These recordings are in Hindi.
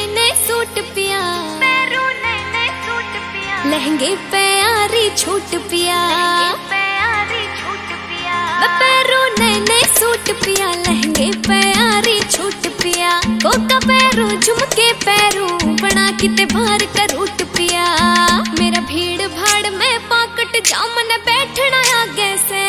नए सूट पिया, लहंगे पे यारी छूट पिया, पैरों नए नए सूट पिया, लहंगे पे यारी छूट पिया, कोका पैरों झुमके पैरों बना किते बाहर का रूट पिया। मेरा भीड़ भाड़ में पाकट जामन बैठना आगे से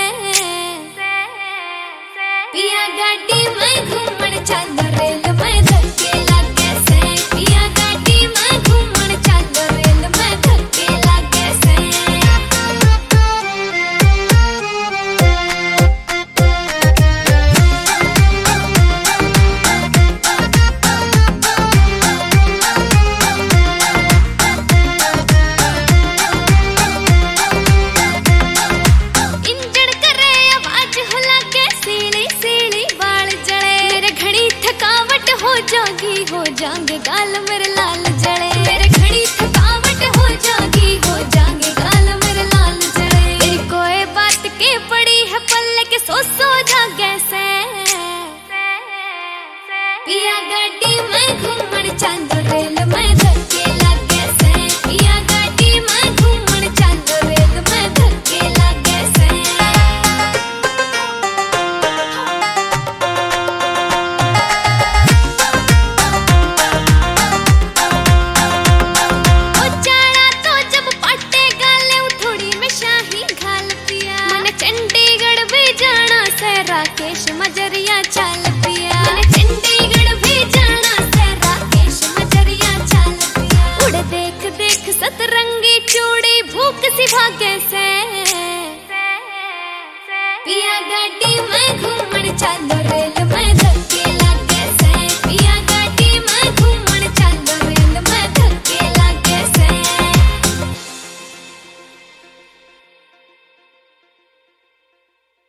पिया, गाड़ी में घूमन चल रेल में धक्के लागे से पिया, गाड़ी में घूमन चल रेल में धक्के लागे से। इंजन करे आवाज हो लागे सीली सीली बाल जले, मेरे घड़ी थकावट हो जाएंगे गाल मेरे लाल जले, मेरे घड़ी थकावट हो जाएंगे गाल मेरे लाल जले। तेरी कोई बात के पड़ी है पल्ले के सो जागे से पिया, गाड़ी में घूमन चल रे